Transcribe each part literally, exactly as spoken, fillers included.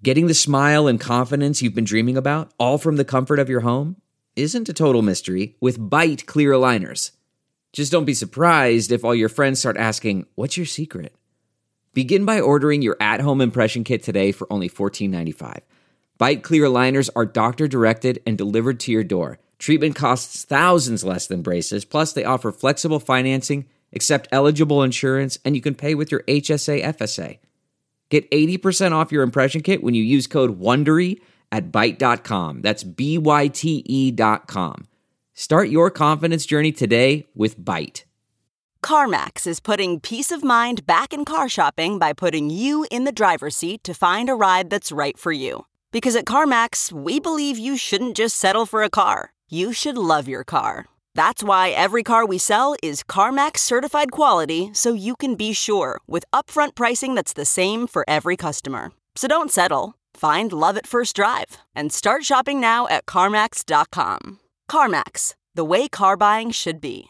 Getting the smile and confidence you've been dreaming about, all from the comfort of your home, isn't a total mystery with Byte clear aligners. Just don't be surprised if all your friends start asking, "What's your secret?" Begin by ordering your at-home impression kit today for only fourteen ninety-five. Byte clear aligners are doctor-directed and delivered to your door. Treatment costs thousands less than braces, plus they offer flexible financing, accept eligible insurance, and you can pay with your H S A F S A. Get eighty percent off your impression kit when you use code WONDERY at byte dot com. That's B Y T E dot com. Start your confidence journey today with Byte. CarMax is putting peace of mind back in car shopping by putting you in the driver's seat to find a ride that's right for you. Because at CarMax, we believe you shouldn't just settle for a car. You should love your car. That's why every car we sell is CarMax certified quality, so you can be sure with upfront pricing that's the same for every customer. So don't settle. Find love at first drive and start shopping now at CarMax dot com. CarMax, the way car buying should be.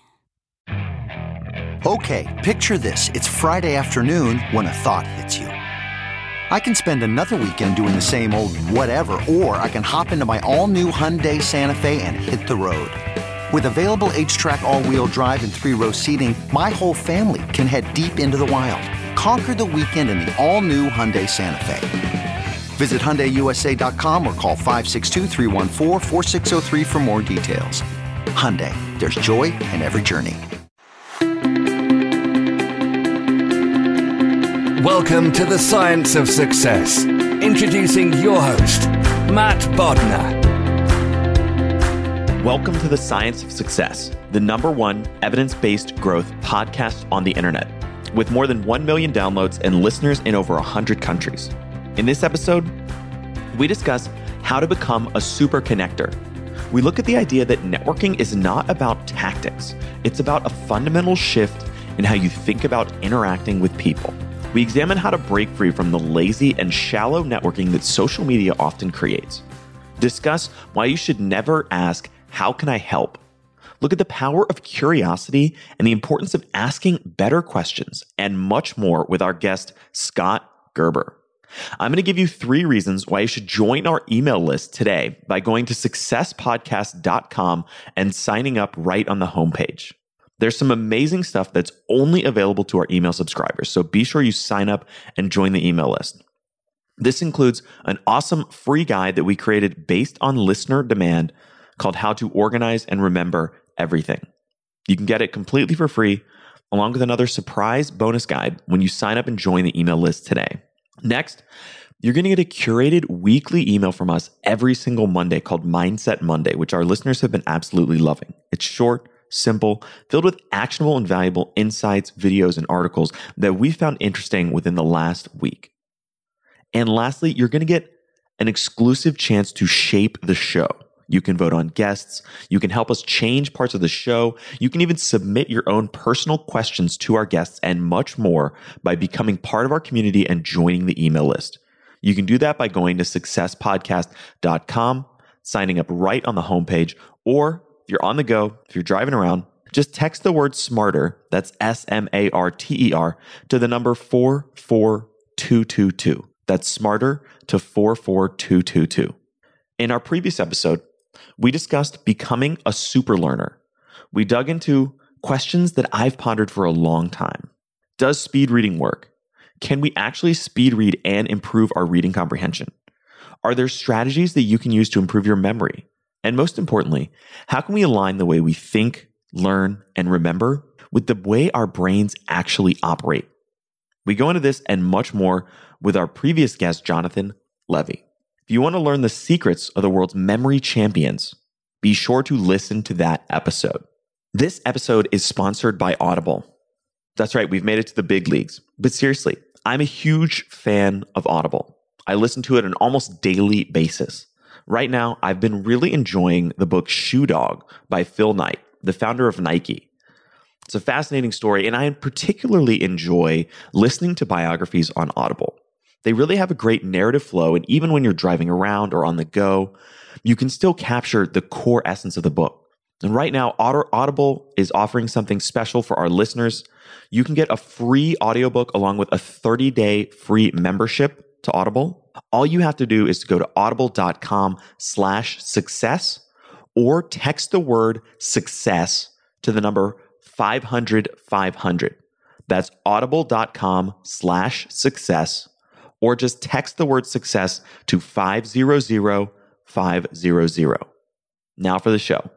Okay, picture this. It's Friday afternoon when a thought hits you. I can spend another weekend doing the same old whatever, or I can hop into my all-new Hyundai Santa Fe and hit the road. With available H-Track all-wheel drive and three-row seating, my whole family can head deep into the wild. Conquer the weekend in the all-new Hyundai Santa Fe. Visit Hyundai U S A dot com or call five six two, three one four, four six zero three for more details. Hyundai, there's joy in every journey. Welcome to the Science of Success. Introducing your host, Matt Bodnar. Welcome to the Science of Success, the number one evidence-based growth podcast on the internet, with more than one million downloads and listeners in over one hundred countries. In this episode, we discuss how to become a super connector. We look at the idea that networking is not about tactics. It's about a fundamental shift in how you think about interacting with people. We examine how to break free from the lazy and shallow networking that social media often creates. Discuss why you should never ask, "How can I help?" Look at the power of curiosity and the importance of asking better questions, and much more with our guest, Scott Gerber. I'm going to give you three reasons why you should join our email list today by going to success podcast dot com and signing up right on the homepage. There's some amazing stuff that's only available to our email subscribers, so be sure you sign up and join the email list. This includes an awesome free guide that we created based on listener demand called How to Organize and Remember Everything. You can get it completely for free, along with another surprise bonus guide when you sign up and join the email list today. Next, you're going to get a curated weekly email from us every single Monday called Mindset Monday, which our listeners have been absolutely loving. It's short, simple, filled with actionable and valuable insights, videos, and articles that we found interesting within the last week. And lastly, you're going to get an exclusive chance to shape the show. You can vote on guests. You can help us change parts of the show. You can even submit your own personal questions to our guests and much more by becoming part of our community and joining the email list. You can do that by going to success podcast dot com, signing up right on the homepage, or if you're on the go, if you're driving around, just text the word SMARTER, that's S M A R T E R, to the number four four two two two. That's SMARTER to four four two two two. In our previous episode, we discussed becoming a super learner. We dug into questions that I've pondered for a long time. Does speed reading work? Can we actually speed read and improve our reading comprehension? Are there strategies that you can use to improve your memory? And most importantly, how can we align the way we think, learn, and remember with the way our brains actually operate? We go into this and much more with our previous guest, Jonathan Levy. If you want to learn the secrets of the world's memory champions, be sure to listen to that episode. This episode is sponsored by Audible. That's right, we've made it to the big leagues. But seriously, I'm a huge fan of Audible. I listen to it on an almost daily basis. Right now, I've been really enjoying the book Shoe Dog by Phil Knight, the founder of Nike. It's a fascinating story, and I particularly enjoy listening to biographies on Audible. They really have a great narrative flow, and even when you're driving around or on the go, you can still capture the core essence of the book. And right now, Audible is offering something special for our listeners. You can get a free audiobook along with a thirty-day free membership to Audible All you have to do is to go to audible.com slash success or text the word success to the number five hundred five hundred. That's audible.com slash success, or just text the word success to five hundred five hundred. Now for the show.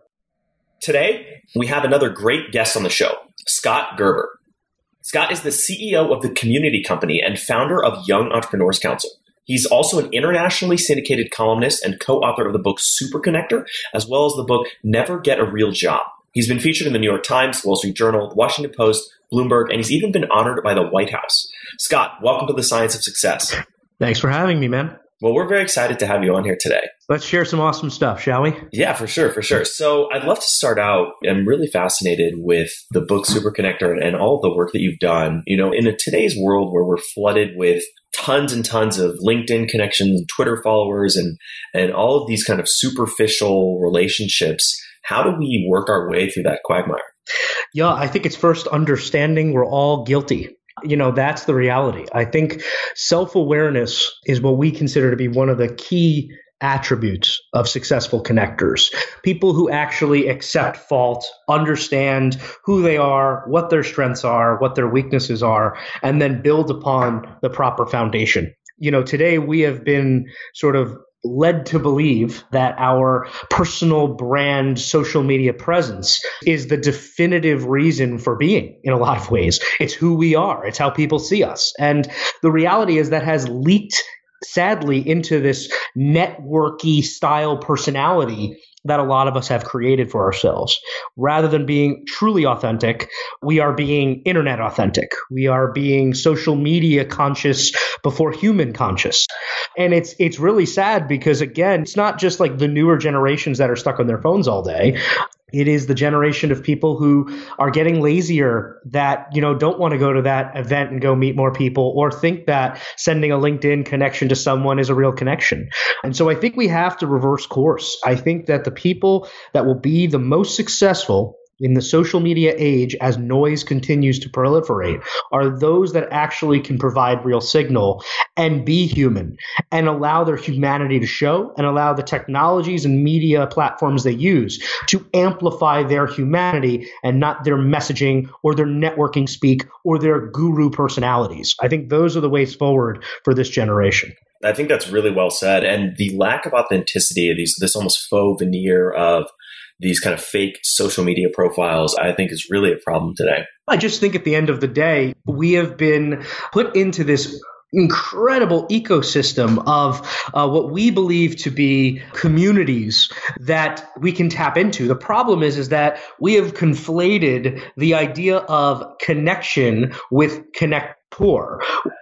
Today, we have another great guest on the show, Scott Gerber. Scott is the C E O of The Community Company and founder of Young Entrepreneurs Council. He's also an internationally syndicated columnist and co-author of the book Super Connector, as well as the book Never Get a Real Job. He's been featured in the New York Times, Wall Street Journal, The Washington Post, Bloomberg, and he's even been honored by the White House. Scott, welcome to The Science of Success. Thanks for having me, man. Well, we're very excited to have you on here today. Let's share some awesome stuff, shall we? Yeah, for sure, for sure. So I'd love to start out. I'm really fascinated with the book Super Connector and all the work that you've done. You know, in a, today's world where we're flooded with tons and tons of LinkedIn connections, Twitter followers, and and all of these kind of superficial relationships, how do we work our way through that quagmire? Yeah, I think it's first understanding we're all guilty. You know, that's the reality. I think self-awareness is what we consider to be one of the key attributes of successful connectors. People who actually accept fault, understand who they are, what their strengths are, what their weaknesses are, and then build upon the proper foundation. You know, today we have been sort of led to believe that our personal brand social media presence is the definitive reason for being in a lot of ways. It's who we are. It's how people see us. And the reality is that has leaked sadly into this networky style personality that a lot of us have created for ourselves. Rather than being truly authentic, we are being internet authentic. We are being social media conscious before human conscious. And it's it's really sad because, again, it's not just like the newer generations that are stuck on their phones all day. It is the generation of people who are getting lazier, that, you know, don't want to go to that event and go meet more people, or think that sending a LinkedIn connection to someone is a real connection. And so I think we have to reverse course. I think that the people that will be the most successful in the social media age, as noise continues to proliferate, are those that actually can provide real signal and be human and allow their humanity to show, and allow the technologies and media platforms they use to amplify their humanity and not their messaging or their networking speak or their guru personalities. I think those are the ways forward for this generation. I think that's really well said. And the lack of authenticity, these this almost faux veneer of these kind of fake social media profiles, I think is really a problem today. I just think at the end of the day, we have been put into this incredible ecosystem of uh, what we believe to be communities that we can tap into. The problem is, is that we have conflated the idea of connection with connector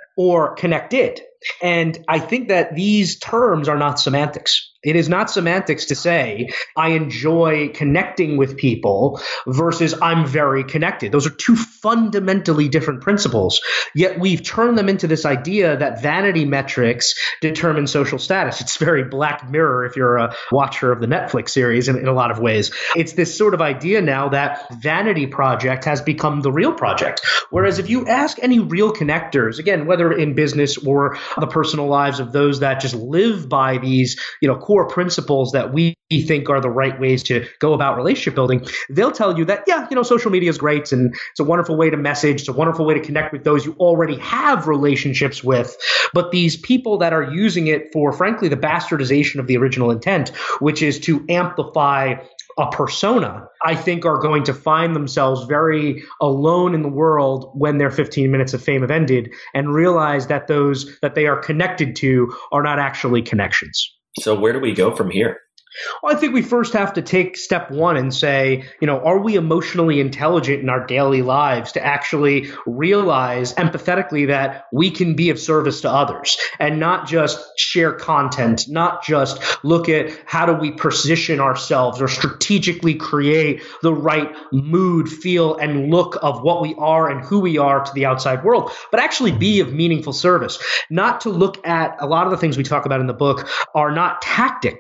or connected. And I think that these terms are not semantics. It is not semantics to say, I enjoy connecting with people versus I'm very connected. Those are two fundamentally different principles. Yet we've turned them into this idea that vanity metrics determine social status. It's very Black Mirror if you're a watcher of the Netflix series in, in a lot of ways. It's this sort of idea now that vanity project has become the real project. Whereas if you ask any real connectors, again, whether in business or the personal lives of those that just live by these, you know, core principles that we think are the right ways to go about relationship building, they'll tell you that, yeah, you know, social media is great and it's a wonderful way to message. It's a wonderful way to connect with those you already have relationships with. But these people that are using it for, frankly, the bastardization of the original intent, which is to amplify a persona, I think are going to find themselves very alone in the world when their fifteen minutes of fame have ended, and realize that those that they are connected to are not actually connections. So where do we go from here? Well, I think we first have to take step one and say, you know, are we emotionally intelligent in our daily lives to actually realize empathetically that we can be of service to others and not just share content, not just look at how do we position ourselves or strategically create the right mood, feel, and look of what we are and who we are to the outside world, but actually be of meaningful service. Not to look at a lot of the things we talk about in the book are not tactics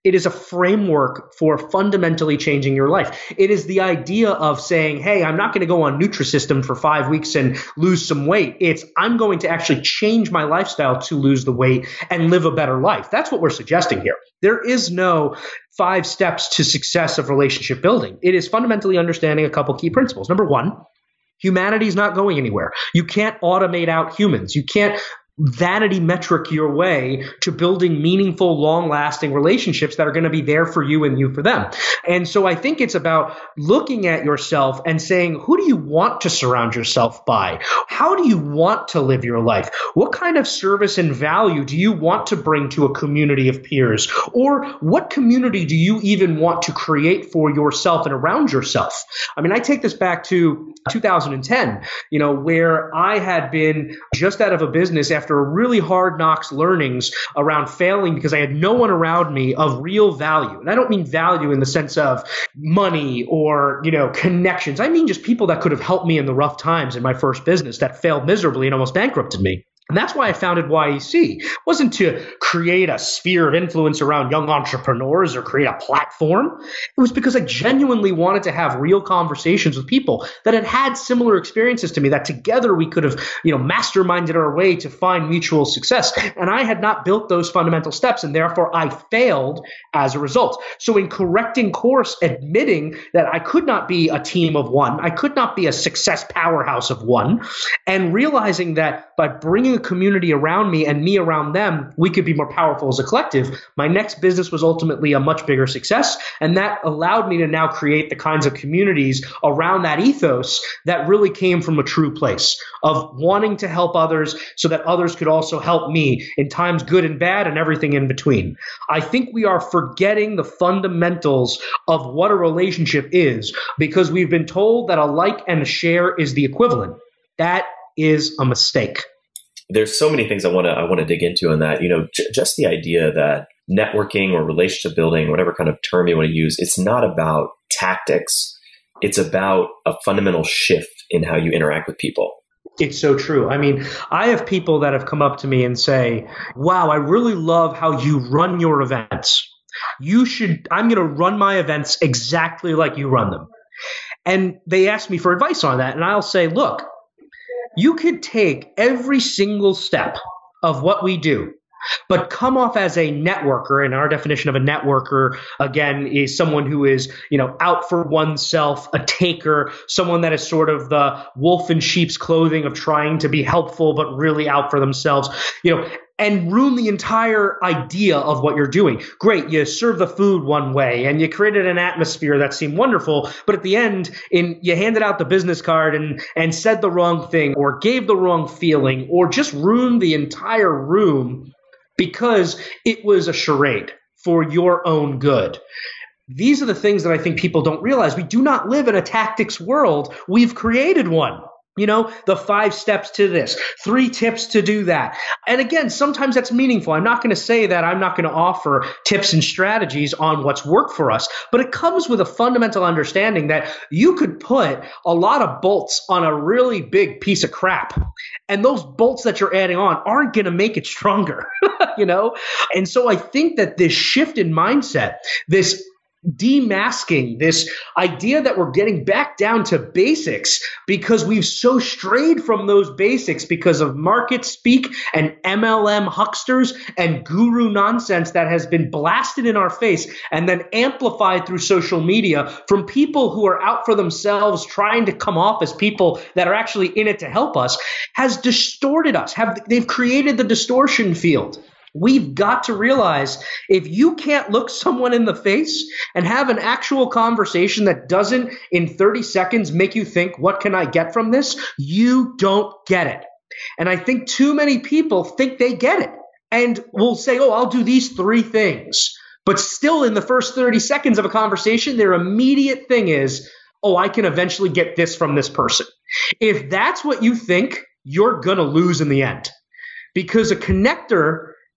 It is a framework for fundamentally changing your life. It is the idea of saying, hey, I'm not going to go on Nutrisystem for five weeks and lose some weight. It's I'm going to actually change my lifestyle to lose the weight and live a better life. That's what we're suggesting here. There is no five steps to success of relationship building. It is fundamentally understanding a couple key principles. Number one, humanity is not going anywhere. You can't automate out humans. You can't vanity metric your way to building meaningful, long-lasting relationships that are going to be there for you and you for them. And so I think it's about looking at yourself and saying, who do you want to surround yourself by? How do you want to live your life? What kind of service and value do you want to bring to a community of peers? Or what community do you even want to create for yourself and around yourself? I mean, I take this back to two thousand ten, you know, where I had been just out of a business after After really hard knocks learnings around failing because I had no one around me of real value. And I don't mean value in the sense of money or, you know, connections. I mean just people that could have helped me in the rough times in my first business that failed miserably and almost bankrupted me. And that's why I founded Y E C. It wasn't to create a sphere of influence around young entrepreneurs or create a platform. It was because I genuinely wanted to have real conversations with people that had had similar experiences to me, that together we could have, you know, masterminded our way to find mutual success. And I had not built those fundamental steps, and therefore I failed as a result. So in correcting course, admitting that I could not be a team of one, I could not be a success powerhouse of one, and realizing that by bringing a community around me and me around them, we could be more powerful as a collective. My next business was ultimately a much bigger success. And that allowed me to now create the kinds of communities around that ethos that really came from a true place of wanting to help others so that others could also help me in times good and bad and everything in between. I think we are forgetting the fundamentals of what a relationship is because we've been told that a like and a share is the equivalent. That is a mistake. There's so many things I want to I want to dig into in that. You know, j- just the idea that networking or relationship building, whatever kind of term you want to use, it's not about tactics. It's about a fundamental shift in how you interact with people. It's so true. I mean, I have people that have come up to me and say, wow, I really love how you run your events. You should, I'm going to run my events exactly like you run them. And they ask me for advice on that. And I'll say, look, you could take every single step of what we do, but come off as a networker. And our definition of a networker, again, is someone who is, you know, out for oneself, a taker, someone that is sort of the wolf in sheep's clothing of trying to be helpful, but really out for themselves, you know, and ruin the entire idea of what you're doing. Great, you serve the food one way and you created an atmosphere that seemed wonderful, but at the end, in you handed out the business card and, and said the wrong thing or gave the wrong feeling or just ruined the entire room because it was a charade for your own good. These are the things that I think people don't realize. We do not live in a tactics world. We've created one. You know, the five steps to this, three tips to do that. And again, sometimes that's meaningful. I'm not going to say that I'm not going to offer tips and strategies on what's worked for us, but it comes with a fundamental understanding that you could put a lot of bolts on a really big piece of crap. And those bolts that you're adding on aren't going to make it stronger, you know? And so I think that this shift in mindset, this demasking, this idea that we're getting back down to basics because we've so strayed from those basics because of market speak and M L M hucksters and guru nonsense that has been blasted in our face and then amplified through social media from people who are out for themselves trying to come off as people that are actually in it to help us, has distorted us. Have they've created the distortion field. We've got to realize if you can't look someone in the face and have an actual conversation that doesn't in thirty seconds make you think, what can I get from this? You don't get it. And I think too many people think they get it and will say, oh, I'll do these three things. But still in the first thirty seconds of a conversation, their immediate thing is, oh, I can eventually get this from this person. If that's what you think, you're going to lose in the end because a connector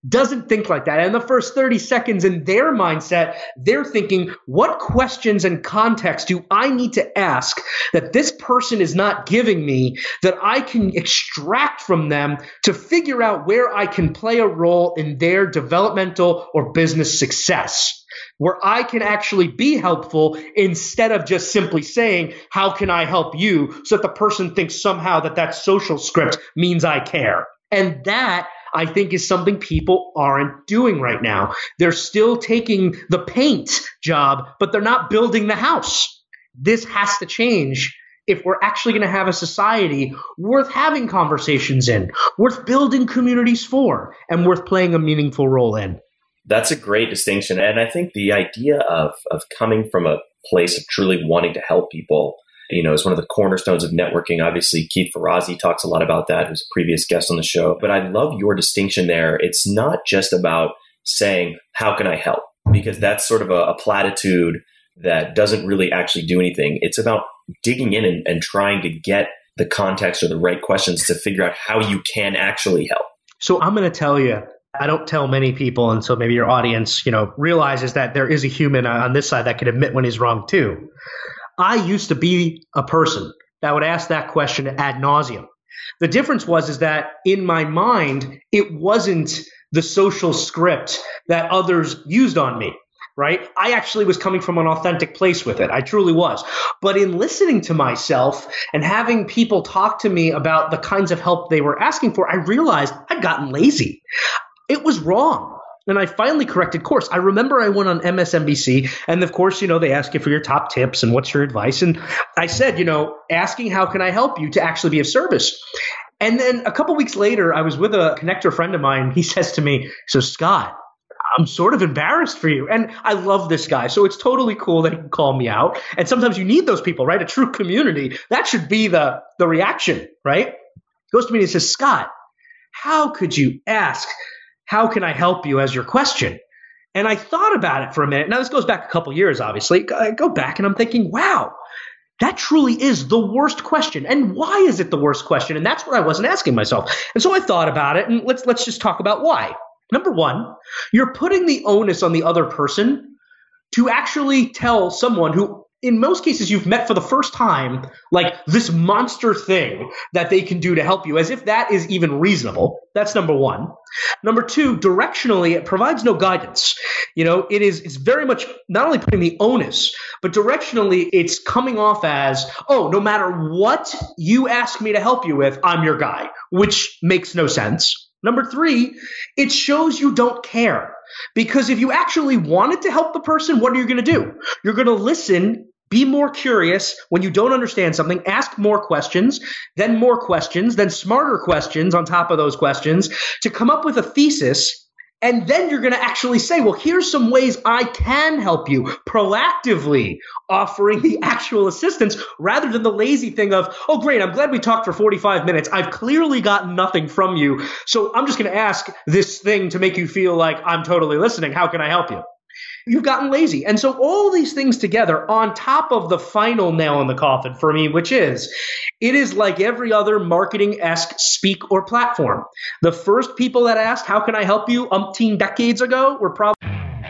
doesn't think like that. And in the first thirty seconds in their mindset, they're thinking, what questions and context do I need to ask that this person is not giving me that I can extract from them to figure out where I can play a role in their developmental or business success, where I can actually be helpful instead of just simply saying, how can I help you? So that the person thinks somehow that that social script means I care. And that, I think, is something people aren't doing right now. They're still taking the paint job, but they're not building the house. This has to change if we're actually going to have a society worth having conversations in, worth building communities for, and worth playing a meaningful role in. That's a great distinction. And I think the idea of of coming from a place of truly wanting to help people, you know, is one of the cornerstones of networking. Obviously, Keith Ferrazzi talks a lot about that, who's a previous guest on the show. But I love your distinction there. It's not just about saying, how can I help? Because that's sort of a, a platitude that doesn't really actually do anything. It's about digging in and, and trying to get the context or the right questions to figure out how you can actually help. So I'm going to tell you, I don't tell many people, and so maybe your audience, you know, realizes that there is a human on this side that can admit when he's wrong too. I used to be a person that would ask that question ad nauseum. The difference was is that in my mind, it wasn't the social script that others used on me, right? I actually was coming from an authentic place with it. I truly was. But in listening to myself and having people talk to me about the kinds of help they were asking for, I realized I'd gotten lazy. It was wrong. And I finally corrected course. I remember I went on M S N B C, and of course, you know, they ask you for your top tips and what's your advice. And I said, you know, asking how can I help you to actually be of service. And then a couple weeks later, I was with a connector friend of mine. He says to me, so Scott, I'm sort of embarrassed for you. And I love this guy. So it's totally cool that he can call me out. And sometimes you need those people, right? A true community. That should be the, the reaction, right? He goes to me and he says, Scott, how could you ask, how can I help you as your question? And I thought about it for a minute. Now, this goes back a couple years, obviously. I go back and I'm thinking, wow, that truly is the worst question. And why is it the worst question? And that's what I wasn't asking myself. And so I thought about it, and let's let's just talk about why. Number one, you're putting the onus on the other person to actually tell someone who, in most cases, you've met for the first time, like this monster thing that they can do to help you, as if that is even reasonable. That's number one. Number two, directionally, it provides no guidance. You know, it is it's very much not only putting the onus, but directionally, it's coming off as, oh, no matter what you ask me to help you with, I'm your guy, which makes no sense. Number three, it shows you don't care. Because if you actually wanted to help the person, what are you going to do? You're going to listen, be more curious. When you don't understand something, ask more questions, then more questions, then smarter questions on top of those questions to come up with a thesis. And then you're going to actually say, well, here's some ways I can help you, proactively offering the actual assistance rather than the lazy thing of, oh, great, I'm glad we talked for forty-five minutes. I've clearly gotten nothing from you. So I'm just going to ask this thing to make you feel like I'm totally listening. How can I help you? You've gotten lazy. And so all these things together on top of the final nail in the coffin for me, which is, it is like every other marketing-esque speak or platform. The first people that asked, how can I help you umpteen decades ago were probably...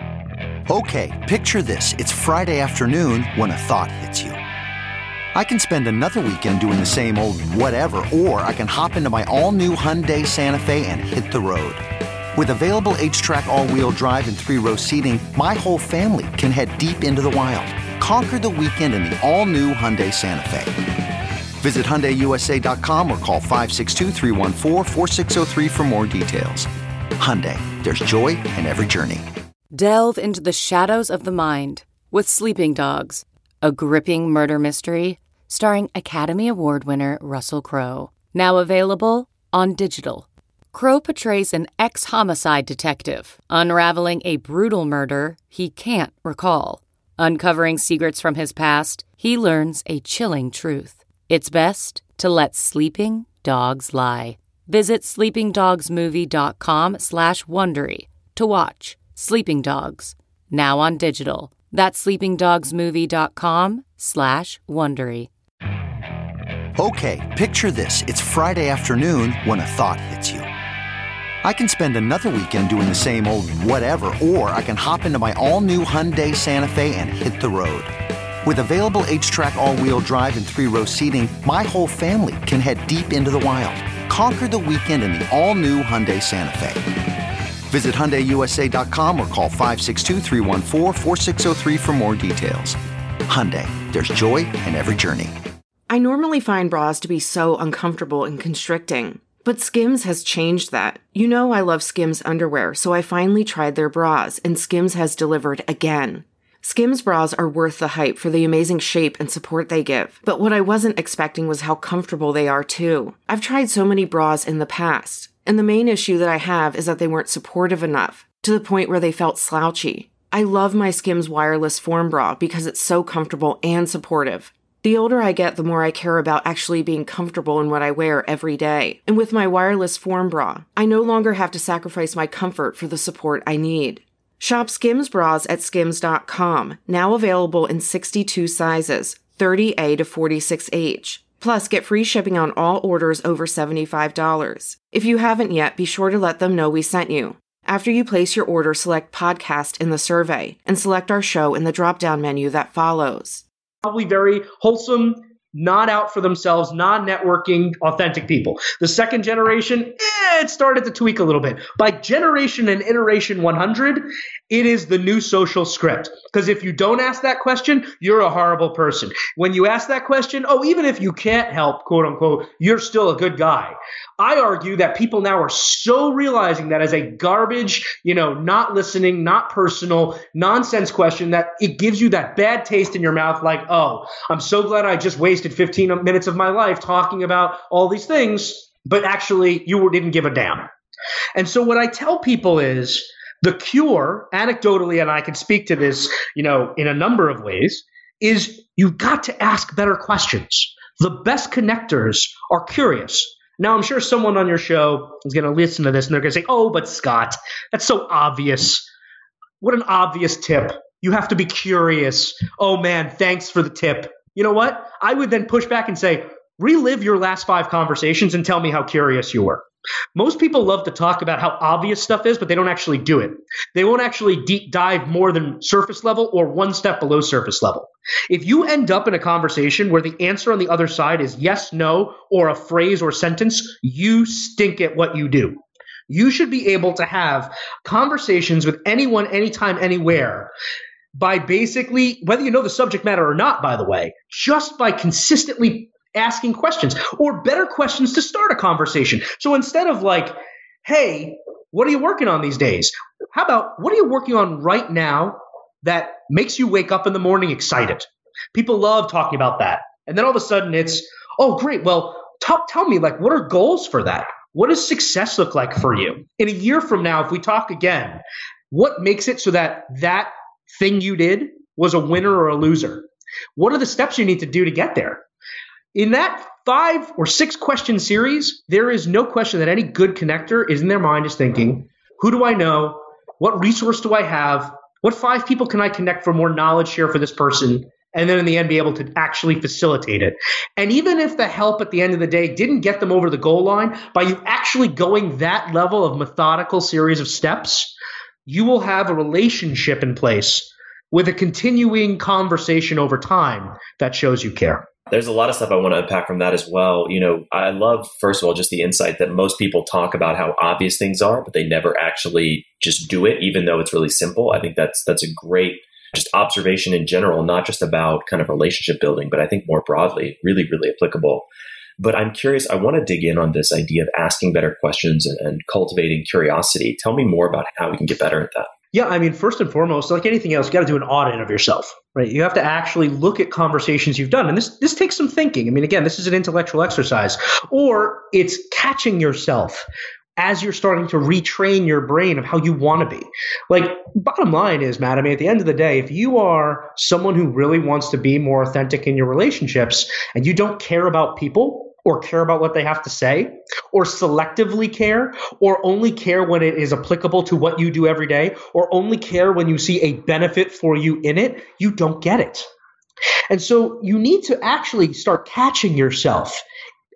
Okay, picture this. It's Friday afternoon when a thought hits you. I can spend another weekend doing the same old whatever, or I can hop into my all-new Hyundai Santa Fe and hit the road. With available H-Track all-wheel drive and three-row seating, my whole family can head deep into the wild. Conquer the weekend in the all-new Hyundai Santa Fe. Visit Hyundai U S A dot com or call five six two, three one four, four six zero three for more details. Hyundai, there's joy in every journey. Delve into the shadows of the mind with Sleeping Dogs, a gripping murder mystery starring Academy Award winner Russell Crowe. Now available on digital. Crowe portrays an ex-homicide detective unraveling a brutal murder he can't recall. Uncovering secrets from his past, he learns a chilling truth. It's best to let sleeping dogs lie. Visit sleepingdogsmovie.com slash Wondery to watch Sleeping Dogs, now on digital. That's sleepingdogsmovie.com slash Wondery. Okay, picture this. It's Friday afternoon when a thought hits you. I can spend another weekend doing the same old whatever, or I can hop into my all-new Hyundai Santa Fe and hit the road. With available H-Track all-wheel drive and three-row seating, my whole family can head deep into the wild. Conquer the weekend in the all-new Hyundai Santa Fe. Visit Hyundai U S A dot com or call five six two, three one four, four six zero three for more details. Hyundai, there's joy in every journey. I normally find bras to be so uncomfortable and constricting, but Skims has changed that. You know I love Skims underwear, so I finally tried their bras, and Skims has delivered again. Skims bras are worth the hype for the amazing shape and support they give, but what I wasn't expecting was how comfortable they are too. I've tried so many bras in the past, and the main issue that I have is that they weren't supportive enough, to the point where they felt slouchy. I love my Skims wireless form bra because it's so comfortable and supportive. The older I get, the more I care about actually being comfortable in what I wear every day. And with my wireless form bra, I no longer have to sacrifice my comfort for the support I need. Shop Skims bras at skims dot com, now available in sixty-two sizes, thirty A to forty-six H. Plus, get free shipping on all orders over seventy-five dollars. If you haven't yet, be sure to let them know we sent you. After you place your order, select Podcast in the survey, and select our show in the drop-down menu that follows. Probably very wholesome, not out for themselves, non-networking, authentic people. The second generation, eh, it started to tweak a little bit. By generation and iteration one hundred, it is the new social script. Because if you don't ask that question, you're a horrible person. When you ask that question, oh, even if you can't help, quote unquote, you're still a good guy. I argue that people now are so realizing that as a garbage, you know, not listening, not personal, nonsense question, that it gives you that bad taste in your mouth like, oh, I'm so glad I just wasted fifteen minutes of my life talking about all these things, but actually you didn't give a damn. And so what I tell people is the cure, anecdotally, and I can speak to this, you know, in a number of ways, is you've got to ask better questions. The best connectors are curious. Now, I'm sure someone on your show is going to listen to this and they're going to say, oh, but Scott, that's so obvious. What an obvious tip. You have to be curious. Oh, man, thanks for the tip. You know what? I would then push back and say, relive your last five conversations and tell me how curious you were. Most people love to talk about how obvious stuff is, but they don't actually do it. They won't actually deep dive more than surface level or one step below surface level. If you end up in a conversation where the answer on the other side is yes, no, or a phrase or sentence, you stink at what you do. You should be able to have conversations with anyone, anytime, anywhere by basically, whether you know the subject matter or not, by the way, just by consistently asking questions or better questions to start a conversation. So instead of like, hey, what are you working on these days? How about what are you working on right now that makes you wake up in the morning excited? People love talking about that. And then all of a sudden it's, oh, great. Well, t- tell me, like, what are goals for that? What does success look like for you? In a year from now, if we talk again, what makes it so that that thing you did was a winner or a loser? What are the steps you need to do to get there? In that five or six question series, there is no question that any good connector is in their mind is thinking, who do I know? What resource do I have? What five people can I connect for more knowledge share for this person? And then in the end, be able to actually facilitate it. And even if the help at the end of the day didn't get them over the goal line, by you actually going that level of methodical series of steps, you will have a relationship in place with a continuing conversation over time that shows you care. There's a lot of stuff I want to unpack from that as well. You know, I love, first of all, just the insight that most people talk about how obvious things are, but they never actually just do it, even though it's really simple. I think that's that's a great just observation in general, not just about kind of relationship building, but I think more broadly, really, really applicable. But I'm curious, I want to dig in on this idea of asking better questions and, and cultivating curiosity. Tell me more about how we can get better at that. Yeah, I mean, first and foremost, like anything else, you got to do an audit of yourself, right? You have to actually look at conversations you've done. And this this takes some thinking. I mean, again, this is an intellectual exercise. Or it's catching yourself as you're starting to retrain your brain of how you want to be. Like, bottom line is, Matt, I mean, at the end of the day, if you are someone who really wants to be more authentic in your relationships and you don't care about people, or care about what they have to say, or selectively care, or only care when it is applicable to what you do every day, or only care when you see a benefit for you in it, you don't get it. And so you need to actually start catching yourself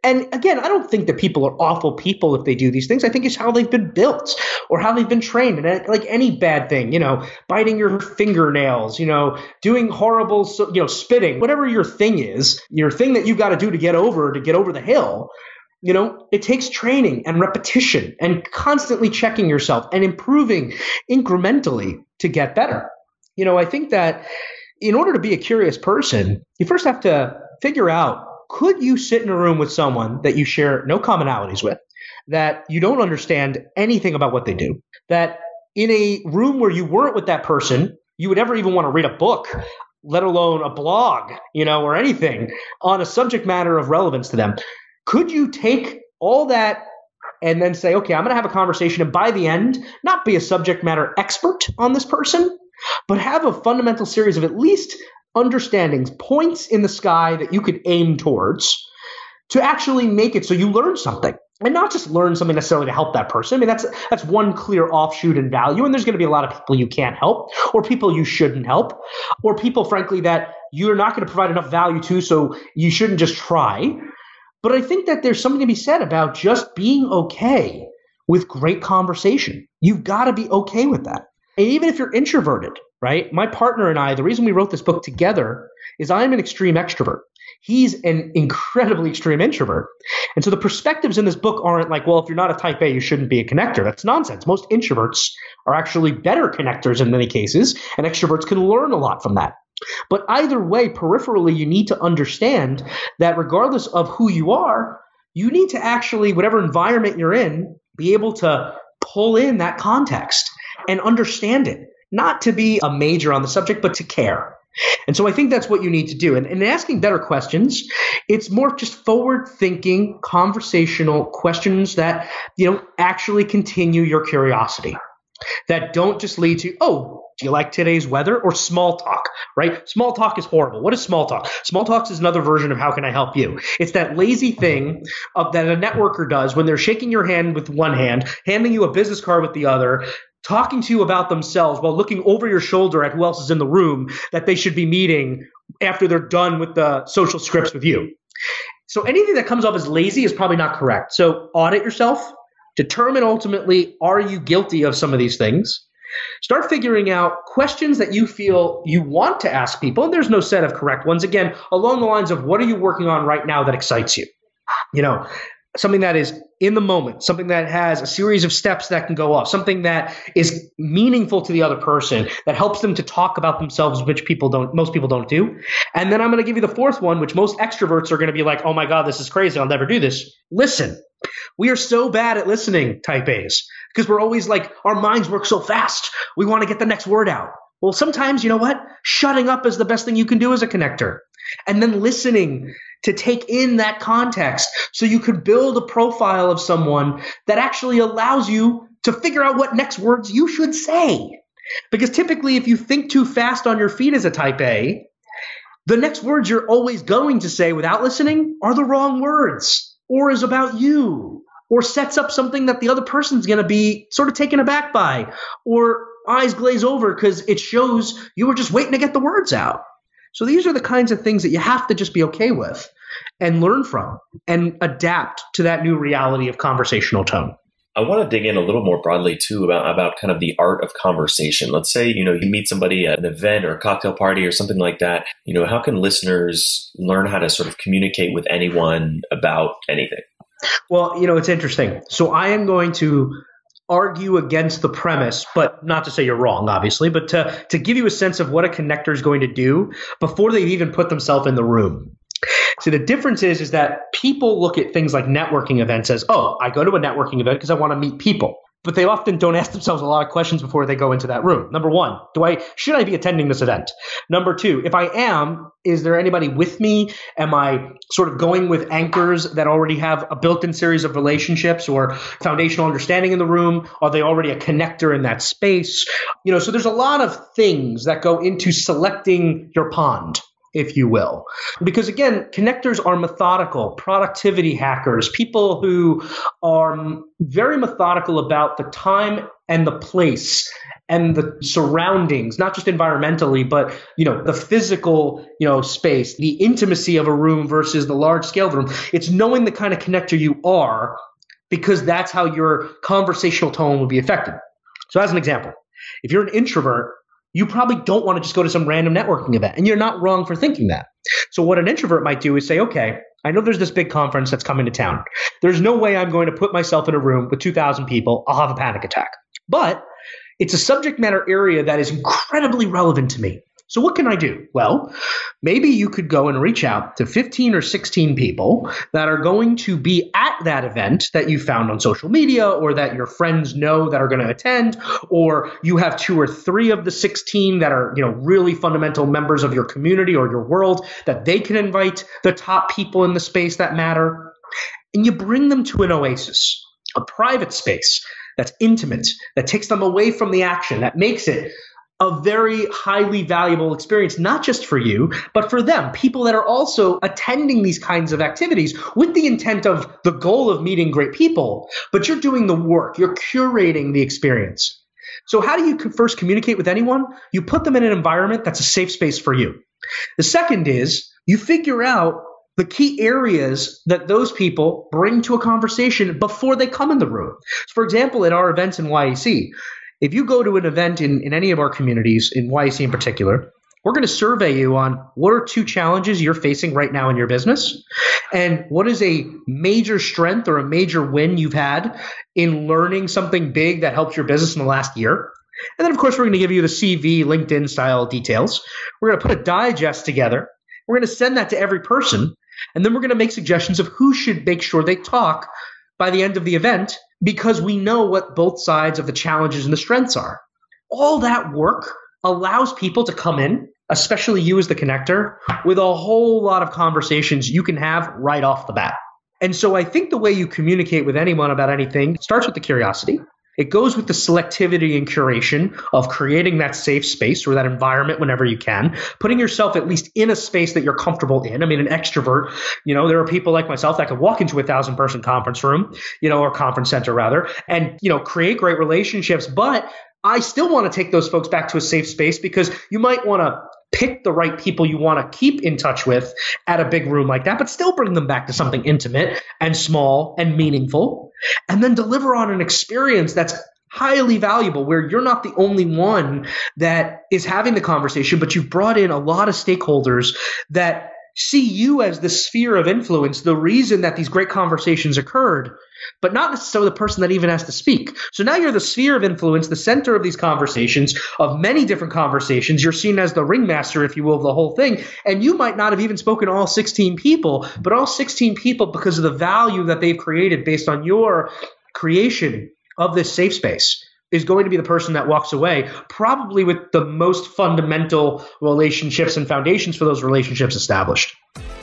And again, I don't think that people are awful people if they do these things. I think it's how they've been built or how they've been trained. And like any bad thing, you know, biting your fingernails, you know, doing horrible, you know, spitting, whatever your thing is, your thing that you got to do to get over, to get over the hill, you know, it takes training and repetition and constantly checking yourself and improving incrementally to get better. You know, I think that in order to be a curious person, you first have to figure out, could you sit in a room with someone that you share no commonalities with, that you don't understand anything about what they do, that in a room where you weren't with that person, you would ever even want to read a book, let alone a blog, you know, or anything on a subject matter of relevance to them? Could you take all that and then say, okay, I'm going to have a conversation, and by the end, not be a subject matter expert on this person, but have a fundamental series of at least understandings, points in the sky that you could aim towards to actually make it so you learn something, and not just learn something necessarily to help that person. I mean, that's that's one clear offshoot in value, and there's going to be a lot of people you can't help, or people you shouldn't help, or people, frankly, that you're not going to provide enough value to, so you shouldn't just try. But I think that there's something to be said about just being okay with great conversation. You've got to be okay with that. And even if you're introverted, right? My partner and I, the reason we wrote this book together is I'm an extreme extrovert. He's an incredibly extreme introvert. And so the perspectives in this book aren't like, well, if you're not a type A, you shouldn't be a connector. That's nonsense. Most introverts are actually better connectors in many cases, and extroverts can learn a lot from that. But either way, peripherally, you need to understand that regardless of who you are, you need to actually, whatever environment you're in, be able to pull in that context and understand it, not to be a major on the subject, but to care. And so I think that's what you need to do. And in asking better questions, it's more just forward-thinking, conversational questions that, you know, actually continue your curiosity, that don't just lead to, oh, do you like today's weather? Or small talk, right? Small talk is horrible. What is small talk? Small talk is another version of how can I help you? It's that lazy thing of, that a networker does when they're shaking your hand with one hand, handing you a business card with the other, talking to you about themselves while looking over your shoulder at who else is in the room that they should be meeting after they're done with the social scripts with you. So anything that comes off as lazy is probably not correct. So audit yourself. Determine ultimately, are you guilty of some of these things? Start figuring out questions that you feel you want to ask people. And there's no set of correct ones. Again, along the lines of, what are you working on right now that excites you? You know, something that is in the moment, something that has a series of steps that can go off, something that is meaningful to the other person, that helps them to talk about themselves, which people don't, most people don't do. And then I'm going to give you the fourth one, which most extroverts are going to be like, oh my God, this is crazy, I'll never do this. Listen. We are so bad at listening, type A's, because we're always like, our minds work so fast. We want to get the next word out. Well, sometimes, you know what? Shutting up is the best thing you can do as a connector. And then listening to take in that context so you could build a profile of someone that actually allows you to figure out what next words you should say. Because typically, if you think too fast on your feet as a type A, the next words you're always going to say without listening are the wrong words, or is about you, or sets up something that the other person's going to be sort of taken aback by, or eyes glaze over because it shows you were just waiting to get the words out. So these are the kinds of things that you have to just be okay with and learn from and adapt to that new reality of conversational tone. I want to dig in a little more broadly too about, about kind of the art of conversation. Let's say, you know, you meet somebody at an event or a cocktail party or something like that. You know, how can listeners learn how to sort of communicate with anyone about anything? Well, you know, it's interesting. So I am going to argue against the premise, but not to say you're wrong, obviously, but to, to give you a sense of what a connector is going to do before they even put themselves in the room. So the difference is, is that people look at things like networking events as, oh, I go to a networking event because I want to meet people. But they often don't ask themselves a lot of questions before they go into that room. Number one, do I should I be attending this event? Number two, if I am, is there anybody with me? Am I sort of going with anchors that already have a built-in series of relationships or foundational understanding in the room? Are they already a connector in that space? You know, so there's a lot of things that go into selecting your pond, if you will. Because again, connectors are methodical, productivity hackers, people who are very methodical about the time and the place and the surroundings, not just environmentally, but, you know, the physical, you know, space, the intimacy of a room versus the large scale of the room. It's knowing the kind of connector you are, because that's how your conversational tone will be affected. So as an example, if you're an introvert, you probably don't want to just go to some random networking event, and you're not wrong for thinking that. So what an introvert might do is say, okay, I know there's this big conference that's coming to town. There's no way I'm going to put myself in a room with two thousand people. I'll have a panic attack. But it's a subject matter area that is incredibly relevant to me. So what can I do? Well, maybe you could go and reach out to fifteen or sixteen people that are going to be at that event that you found on social media, or that your friends know that are going to attend, or you have two or three of the sixteen that are, you know, really fundamental members of your community or your world that they can invite the top people in the space that matter. And you bring them to an oasis, a private space that's intimate, that takes them away from the action, that makes it a very highly valuable experience, not just for you, but for them, people that are also attending these kinds of activities with the intent of the goal of meeting great people, but you're doing the work, you're curating the experience. So how do you first communicate with anyone? You put them in an environment that's a safe space for you. The second is you figure out the key areas that those people bring to a conversation before they come in the room. For example, at our events in Y E C, if you go to an event in, in any of our communities, in Y E C in particular, we're going to survey you on what are two challenges you're facing right now in your business, and what is a major strength or a major win you've had in learning something big that helped your business in the last year. And then, of course, we're going to give you the C V, LinkedIn style details. We're going to put a digest together. We're going to send that to every person, and then we're going to make suggestions of who should make sure they talk by the end of the event, because we know what both sides of the challenges and the strengths are. All that work allows people to come in, especially you as the connector, with a whole lot of conversations you can have right off the bat. And so I think the way you communicate with anyone about anything starts with the curiosity. It goes with the selectivity and curation of creating that safe space or that environment whenever you can, putting yourself at least in a space that you're comfortable in. I mean, an extrovert, you know, there are people like myself that can walk into a thousand person conference room, you know, or conference center rather, and, you know, create great relationships. But I still want to take those folks back to a safe space, because you might want to pick the right people you want to keep in touch with at a big room like that, but still bring them back to something intimate and small and meaningful, and then deliver on an experience that's highly valuable, where you're not the only one that is having the conversation, but you've brought in a lot of stakeholders that see you as the sphere of influence, the reason that these great conversations occurred, but not necessarily the person that even has to speak. So now you're the sphere of influence, the center of these conversations, of many different conversations. You're seen as the ringmaster, if you will, of the whole thing. And you might not have even spoken to all sixteen people, but all sixteen people, because of the value that they've created based on your creation of this safe space, is going to be the person that walks away, probably with the most fundamental relationships and foundations for those relationships established.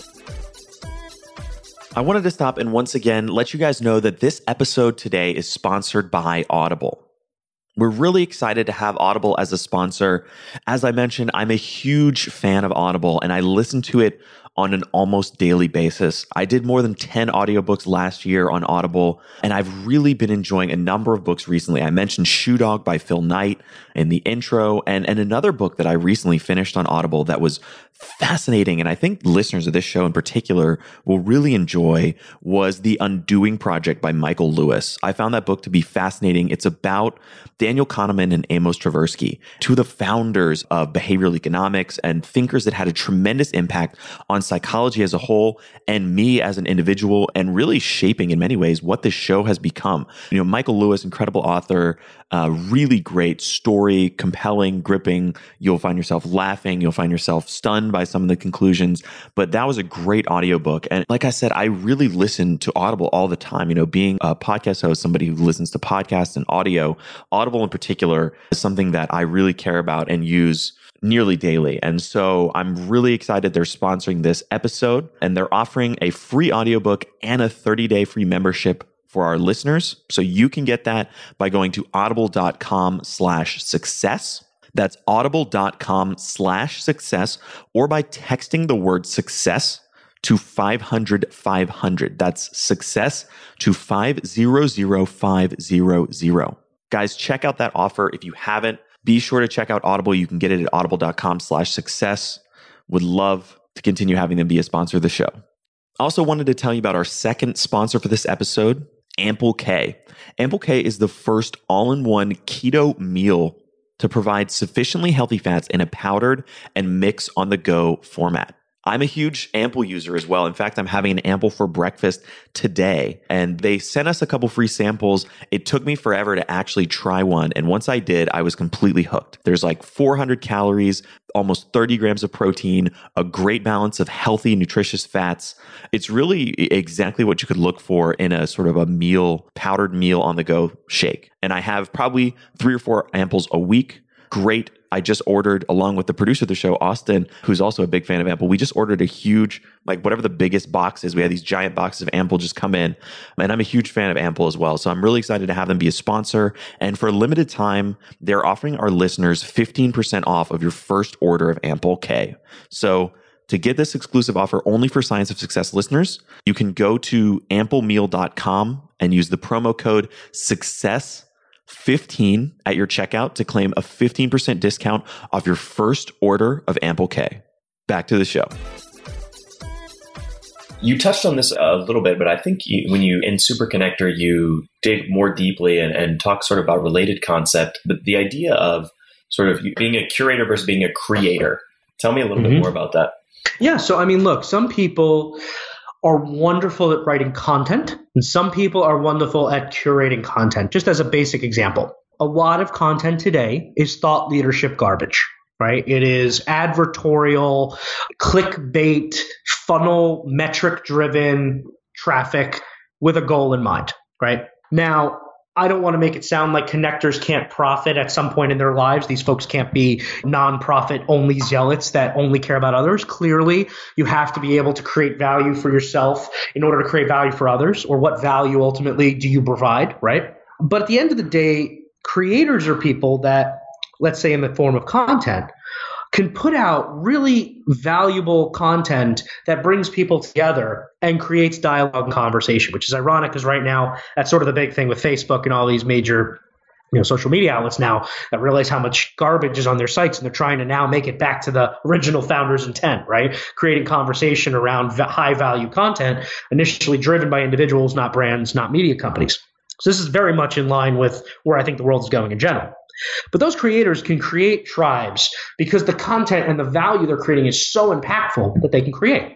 I wanted to stop and once again let you guys know that this episode today is sponsored by Audible. We're really excited to have Audible as a sponsor. As I mentioned, I'm a huge fan of Audible, and I listen to it on an almost daily basis. I did more than ten audiobooks last year on Audible, and I've really been enjoying a number of books recently. I mentioned Shoe Dog by Phil Knight in the intro, and, and another book that I recently finished on Audible that was fascinating, and I think listeners of this show in particular will really enjoy, was The Undoing Project by Michael Lewis. I found that book to be fascinating. It's about Daniel Kahneman and Amos Tversky, two of the founders of behavioral economics and thinkers that had a tremendous impact on psychology as a whole and me as an individual, and really shaping in many ways what this show has become. You know, Michael Lewis, incredible author, uh, really great story, compelling, gripping. You'll find yourself laughing. You'll find yourself stunned by some of the conclusions. But that was a great audiobook. And like I said, I really listen to Audible all the time. You know, being a podcast host, somebody who listens to podcasts and audio, Audible in particular is something that I really care about and use nearly daily. And so I'm really excited they're sponsoring this episode, and they're offering a free audiobook and a thirty-day free membership for our listeners. So you can get that by going to audible.com slash success. That's audible.com slash success, or by texting the word success to five hundred five hundred. That's success to five hundred five hundred. Guys, check out that offer. If you haven't, be sure to check out Audible. You can get it at audible.com slash success. Would love to continue having them be a sponsor of the show. Also wanted to tell you about our second sponsor for this episode, Ample K. Ample K is the first all-in-one keto meal to provide sufficiently healthy fats in a powdered and mix on the go format. I'm a huge Ample user as well. In fact, I'm having an Ample for breakfast today, and they sent us a couple free samples. It took me forever to actually try one, and once I did, I was completely hooked. There's like four hundred calories, almost thirty grams of protein, a great balance of healthy, nutritious fats. It's really exactly what you could look for in a sort of a meal, powdered meal on the go shake. And I have probably three or four Amples a week. Great. I just ordered, along with the producer of the show, Austin, who's also a big fan of Ample. We just ordered a huge, like whatever the biggest box is. We had these giant boxes of Ample just come in. And I'm a huge fan of Ample as well. So I'm really excited to have them be a sponsor. And for a limited time, they're offering our listeners fifteen percent off of your first order of Ample K. So to get this exclusive offer only for Science of Success listeners, you can go to ample meal dot com and use the promo code SUCCESS fifteen at your checkout to claim a fifteen percent discount off your first order of Ample K. Back to the show. You touched on this a little bit, but I think you, when you, in Super Connector, you dig more deeply and, and talk sort of about related concept, but the idea of sort of being a curator versus being a creator. Tell me a little mm-hmm. bit more about that. Yeah. So, I mean, look, some people are wonderful at writing content, and some people are wonderful at curating content. Just as a basic example, a lot of content today is thought leadership garbage, right? It is advertorial, clickbait, funnel, metric-driven traffic with a goal in mind, right? Now, I don't want to make it sound like connectors can't profit at some point in their lives. These folks can't be nonprofit only zealots that only care about others. Clearly, you have to be able to create value for yourself in order to create value for others, or what value ultimately do you provide, right? But at the end of the day, creators are people that, let's say in the form of content, can put out really valuable content that brings people together and creates dialogue and conversation, which is ironic because right now that's sort of the big thing with Facebook and all these major, you know, social media outlets now that realize how much garbage is on their sites, and they're trying to now make it back to the original founder's intent, right? Creating conversation around v- high value content initially driven by individuals, not brands, not media companies. So this is very much in line with where I think the world is going in general. But those creators can create tribes because the content and the value they're creating is so impactful that they can create.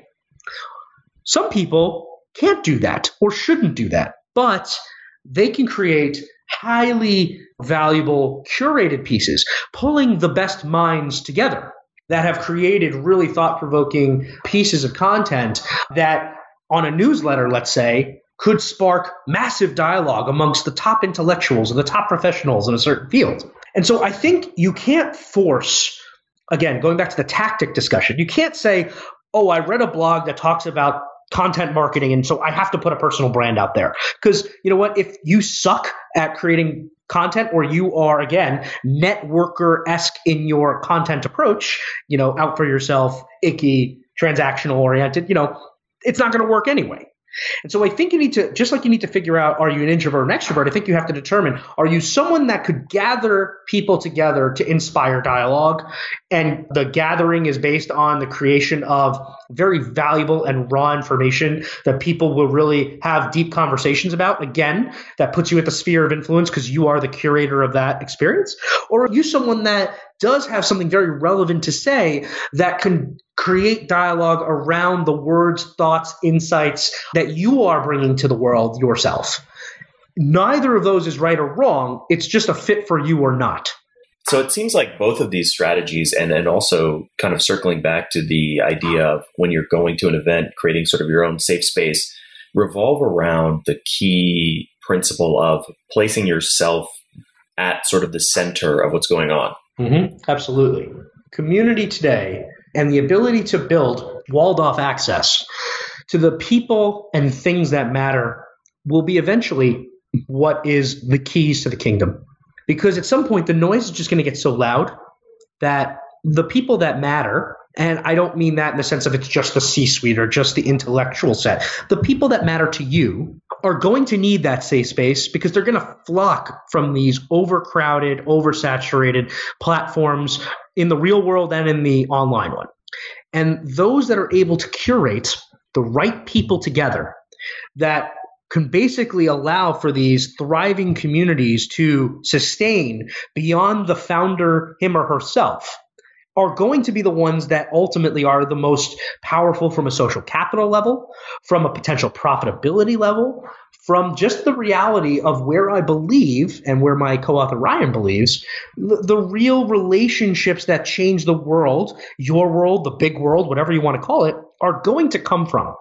Some people can't do that or shouldn't do that, but they can create highly valuable curated pieces, pulling the best minds together that have created really thought-provoking pieces of content that on a newsletter, let's say, could spark massive dialogue amongst the top intellectuals and the top professionals in a certain field. And so I think you can't force, again, going back to the tactic discussion, you can't say, oh, I read a blog that talks about content marketing, and so I have to put a personal brand out there. Because you know what? If you suck at creating content, or you are, again, networker-esque in your content approach, you know, out for yourself, icky, transactional oriented, you know, it's not going to work anyway. And so I think you need to, just like you need to figure out, are you an introvert or an extrovert? I think you have to determine, are you someone that could gather people together to inspire dialogue? And the gathering is based on the creation of very valuable and raw information that people will really have deep conversations about. Again, that puts you at the sphere of influence because you are the curator of that experience. Or are you someone that does have something very relevant to say that can create dialogue around the words, thoughts, insights that you are bringing to the world yourself? Neither of those is right or wrong. It's just a fit for you or not. So it seems like both of these strategies, and, and also kind of circling back to the idea of when you're going to an event, creating sort of your own safe space, revolve around the key principle of placing yourself at sort of the center of what's going on. Mm-hmm. Absolutely. Community today and the ability to build walled off access to the people and things that matter will be eventually what is the keys to the kingdom. Because at some point, the noise is just going to get so loud that the people that matter And I don't mean that in the sense of it's just the C-suite or just the intellectual set. The people that matter to you are going to need that safe space because they're going to flock from these overcrowded, oversaturated platforms in the real world and in the online one. And those that are able to curate the right people together that can basically allow for these thriving communities to sustain beyond the founder, him or herself, are going to be the ones that ultimately are the most powerful from a social capital level, from a potential profitability level, from just the reality of where I believe and where my co-author Ryan believes, the, the real relationships that change the world, your world, the big world, whatever you want to call it, are going to come from.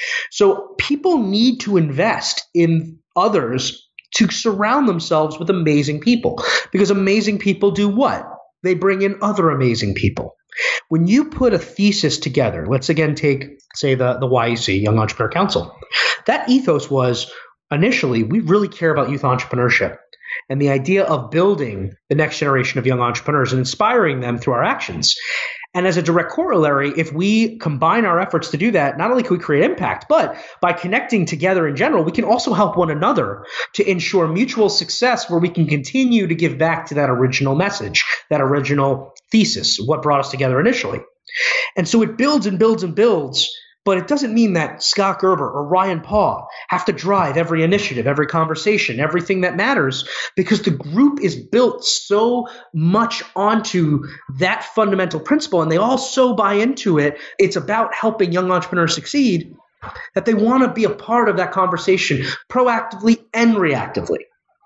So people need to invest in others to surround themselves with amazing people, because amazing people do what? They bring in other amazing people. When you put a thesis together, let's again take, say, the, the Y E C, Young Entrepreneur Council. That ethos was initially, we really care about youth entrepreneurship and the idea of building the next generation of young entrepreneurs and inspiring them through our actions. And as a direct corollary, if we combine our efforts to do that, not only can we create impact, but by connecting together in general, we can also help one another to ensure mutual success where we can continue to give back to that original message, that original thesis, what brought us together initially. And so it builds and builds and builds, but it doesn't mean that Scott Gerber or Ryan Paugh have to drive every initiative, every conversation, everything that matters, because the group is built so much onto that fundamental principle, and they all so buy into it. It's about helping young entrepreneurs succeed, that they want to be a part of that conversation proactively and reactively.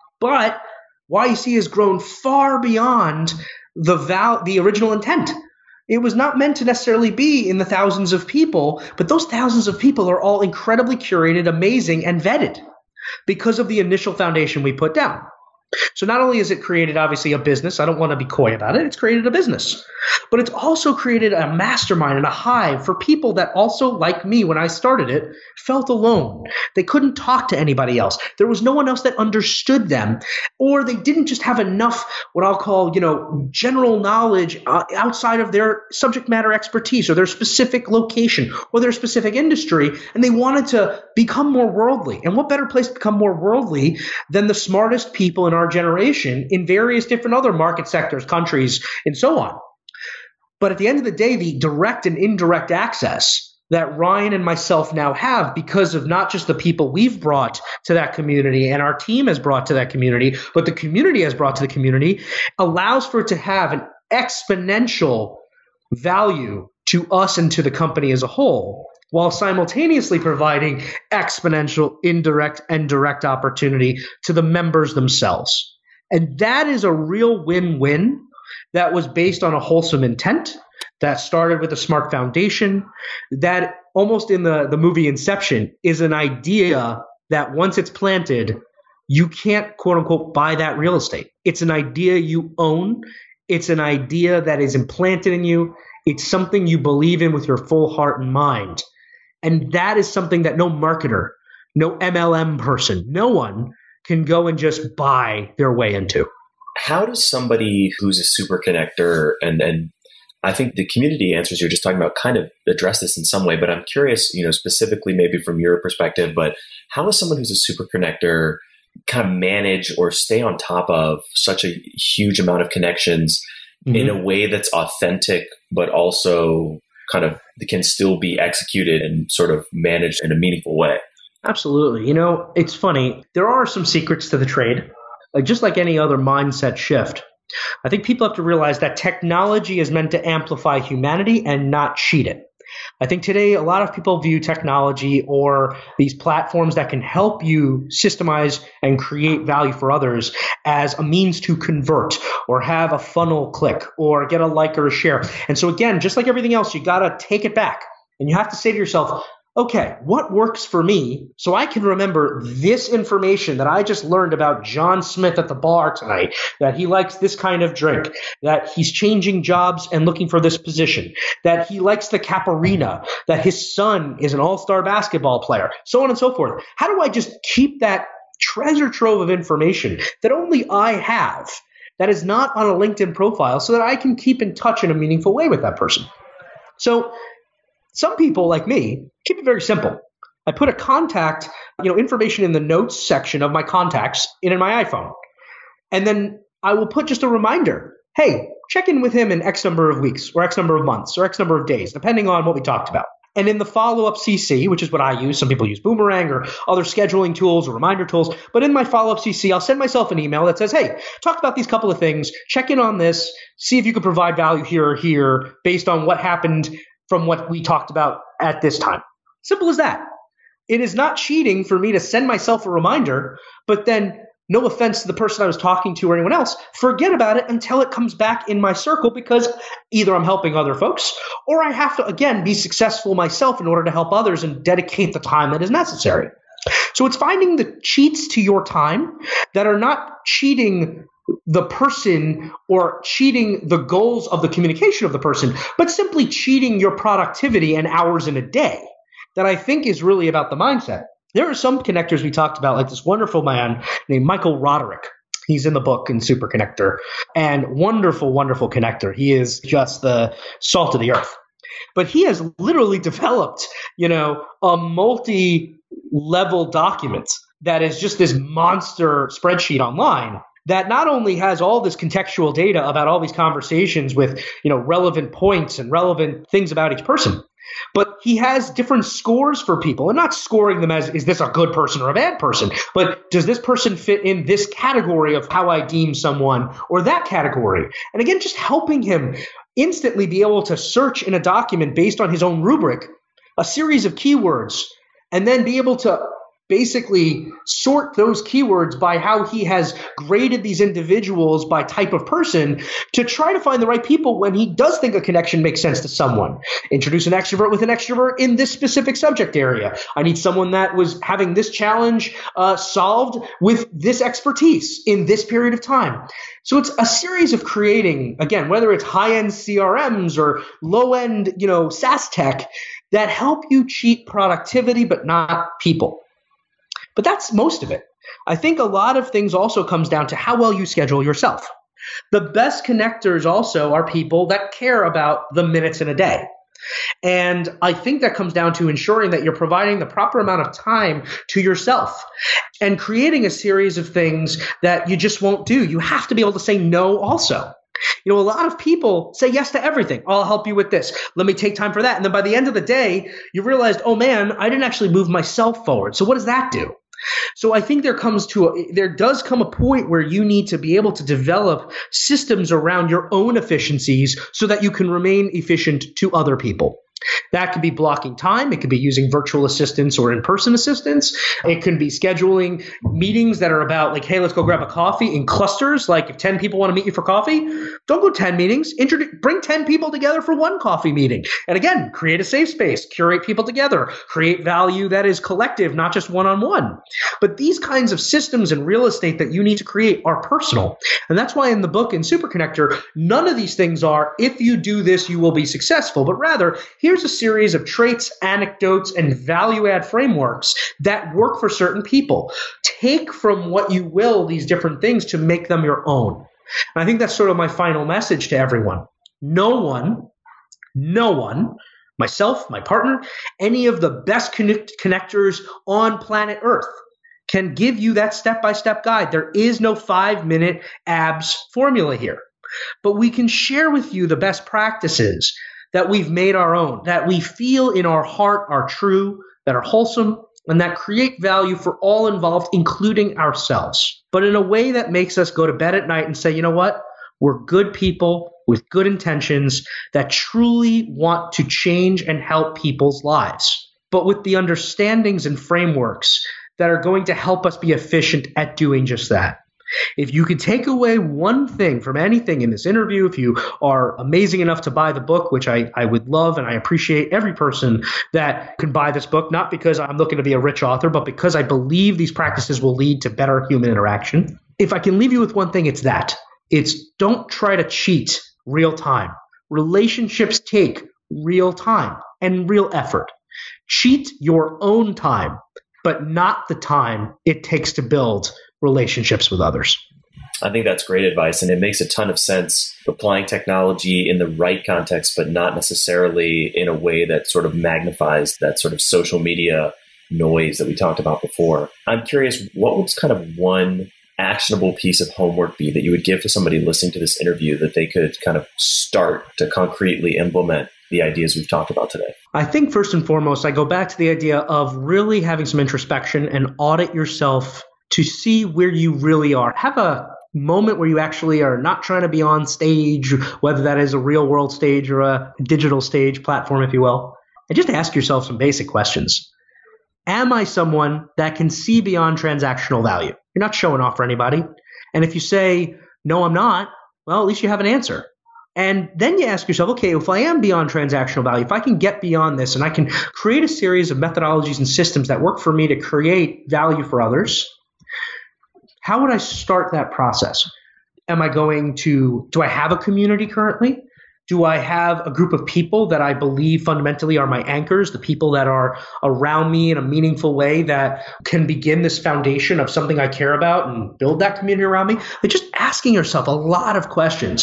But Y E C has grown far beyond the val- the original intent. It was not meant to necessarily be in the thousands of people, but those thousands of people are all incredibly curated, amazing, and vetted because of the initial foundation we put down. So not only has it created, obviously, a business, I don't want to be coy about it, it's created a business, but it's also created a mastermind and a hive for people that also, like me when I started it, felt alone. They couldn't talk to anybody else. There was no one else that understood them, or they didn't just have enough, what I'll call, you know, general knowledge uh, outside of their subject matter expertise or their specific location or their specific industry, and they wanted to become more worldly. And what better place to become more worldly than the smartest people in our generation in various different other market sectors, countries, and so on. But at the end of the day, the direct and indirect access that Ryan and myself now have, because of not just the people we've brought to that community and our team has brought to that community, but the community has brought to the community, allows for it to have an exponential value to us and to the company as a whole, while simultaneously providing exponential indirect and direct opportunity to the members themselves. And that is a real win-win that was based on a wholesome intent, that started with a smart foundation, that almost in the, the movie Inception is an idea that once it's planted, you can't, quote unquote, buy that real estate. It's an idea you own. It's an idea that is implanted in you. It's something you believe in with your full heart and mind. And that is something that no marketer, no M L M person, no one can go and just buy their way into. How does somebody who's a super connector, and, and I think the community answers you're just talking about kind of address this in some way, but I'm curious, you know, specifically maybe from your perspective, but how does someone who's a super connector kind of manage or stay on top of such a huge amount of connections mm-hmm. in a way that's authentic, but also kind of can still be executed and sort of managed in a meaningful way? Absolutely. You know, it's funny. There are some secrets to the trade, like just like any other mindset shift. I think people have to realize that technology is meant to amplify humanity and not cheat it. I think today a lot of people view technology or these platforms that can help you systemize and create value for others as a means to convert or have a funnel click or get a like or a share. And so again, just like everything else, you got to take it back and you have to say to yourself, okay, what works for me so I can remember this information that I just learned about John Smith at the bar tonight, that he likes this kind of drink, that he's changing jobs and looking for this position, that he likes the Caparina, that his son is an all-star basketball player, so on and so forth. How do I just keep that treasure trove of information that only I have, that is not on a LinkedIn profile, so that I can keep in touch in a meaningful way with that person? So some people like me keep it very simple. I put a contact, you know, information in the notes section of my contacts in, in my iPhone. And then I will put just a reminder. Hey, check in with him in X number of weeks or X number of months or X number of days, depending on what we talked about. And in the follow-up C C, which is what I use, some people use Boomerang or other scheduling tools or reminder tools, but in my follow-up C C, I'll send myself an email that says, hey, talked about these couple of things, check in on this, see if you could provide value here or here based on what happened from what we talked about at this time. Simple as that. It is not cheating for me to send myself a reminder, but then no offense to the person I was talking to or anyone else, forget about it until it comes back in my circle because either I'm helping other folks or I have to, again, be successful myself in order to help others and dedicate the time that is necessary. So it's finding the cheats to your time that are not cheating the person or cheating the goals of the communication of the person, but simply cheating your productivity and hours in a day that I think is really about the mindset. There are some connectors we talked about, like this wonderful man named Michael Roderick. He's in the book in Super Connector, and wonderful, wonderful connector. He is just the salt of the earth. But he has literally developed, you know, a multi-level document that is just this monster spreadsheet online that not only has all this contextual data about all these conversations with, you know, relevant points and relevant things about each person, but he has different scores for people and not scoring them as, is this a good person or a bad person? But does this person fit in this category of how I deem someone or that category? And again, just helping him instantly be able to search in a document based on his own rubric, a series of keywords, and then be able to basically sort those keywords by how he has graded these individuals by type of person to try to find the right people when he does think a connection makes sense to someone. Introduce an extrovert with an extrovert in this specific subject area. I need someone that was having this challenge uh, solved with this expertise in this period of time. So it's a series of creating, again, whether it's high-end C R Ms or low-end, you know, SaaS tech that help you cheat productivity but not people. But that's most of it. I think a lot of things also comes down to how well you schedule yourself. The best connectors also are people that care about the minutes in a day. And I think that comes down to ensuring that you're providing the proper amount of time to yourself and creating a series of things that you just won't do. You have to be able to say no also. You know, a lot of people say yes to everything. I'll help you with this. Let me take time for that. And then by the end of the day, you realized, oh man, I didn't actually move myself forward. So what does that do? So I think there comes to a, there does come a point where you need to be able to develop systems around your own efficiencies so that you can remain efficient to other people. That could be blocking time. It could be using virtual assistants or in-person assistants. It can be scheduling meetings that are about like, hey, let's go grab a coffee in clusters. Like if ten people want to meet you for coffee, don't go ten meetings. Introduce, bring ten people together for one coffee meeting. And again, create a safe space, curate people together, create value that is collective, not just one-on-one. But these kinds of systems and real estate that you need to create are personal. And that's why in the book in Super Connector, none of these things are, if you do this, you will be successful, but rather, here's a series of traits, anecdotes, and value-add frameworks that work for certain people. Take from what you will these different things to make them your own. And I think that's sort of my final message to everyone. No one, no one, myself, my partner, any of the best connect- connectors on planet Earth can give you that step-by-step guide. There is no five-minute abs formula here. But we can share with you the best practices that we've made our own, that we feel in our heart are true, that are wholesome, and that create value for all involved, including ourselves, but in a way that makes us go to bed at night and say, you know what? We're good people with good intentions that truly want to change and help people's lives, but with the understandings and frameworks that are going to help us be efficient at doing just that. If you could take away one thing from anything in this interview, if you are amazing enough to buy the book, which I, I would love, and I appreciate every person that can buy this book, not because I'm looking to be a rich author, but because I believe these practices will lead to better human interaction. If I can leave you with one thing, it's that. It's don't try to cheat real time. Relationships take real time and real effort. Cheat your own time, but not the time it takes to build relationships with others. I think that's great advice, and it makes a ton of sense applying technology in the right context, but not necessarily in a way that sort of magnifies that sort of social media noise that we talked about before. I'm curious, what would kind of one actionable piece of homework be that you would give to somebody listening to this interview that they could kind of start to concretely implement the ideas we've talked about today? I think first and foremost, I go back to the idea of really having some introspection and audit yourself to see where you really are. Have a moment where you actually are not trying to be on stage, whether that is a real world stage or a digital stage platform, if you will, and just ask yourself some basic questions. Am I someone that can see beyond transactional value? You're not showing off for anybody. And if you say, no, I'm not, well, at least you have an answer. And then you ask yourself, okay, if I am beyond transactional value, if I can get beyond this and I can create a series of methodologies and systems that work for me to create value for others, how would I start that process? Am I going to, do I have a community currently? Do I have a group of people that I believe fundamentally are my anchors, the people that are around me in a meaningful way that can begin this foundation of something I care about and build that community around me? But just asking yourself a lot of questions,